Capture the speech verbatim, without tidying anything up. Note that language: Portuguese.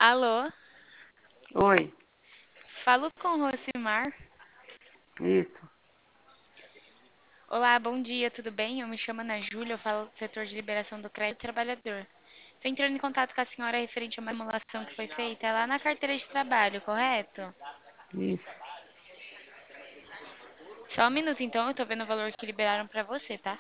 Alô, Oi, falo com o Rosimar. isso, Olá, bom dia, tudo bem? Eu me chamo Ana Júlia, eu falo do setor de liberação do crédito trabalhador. Estou entrando em contato com a senhora referente a uma simulação que foi feita lá na carteira de trabalho, correto? isso. Só um minuto então, eu tô vendo o valor que liberaram para você, tá?